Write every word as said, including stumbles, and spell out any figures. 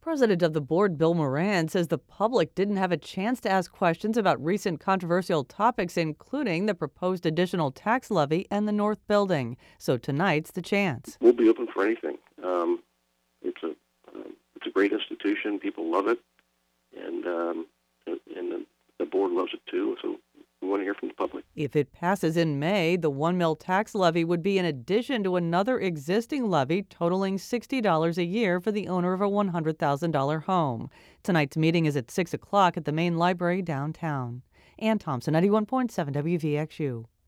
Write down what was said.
President of the board, Bill Moran, says the public didn't have a chance to ask questions about recent controversial topics, including the proposed additional tax levy and the North Building. So tonight's the chance. We'll be open for anything. Um, it's a um, it's a great institution. People love it, and um, and the, the board loves it too. So we want to hear from the public. If it passes in May, the one mil tax levy would be in addition to another existing levy totaling sixty dollars a year for the owner of a one hundred thousand dollars home. Tonight's meeting is at six o'clock at the main library downtown. Ann Thompson, ninety-one point seven W V X U.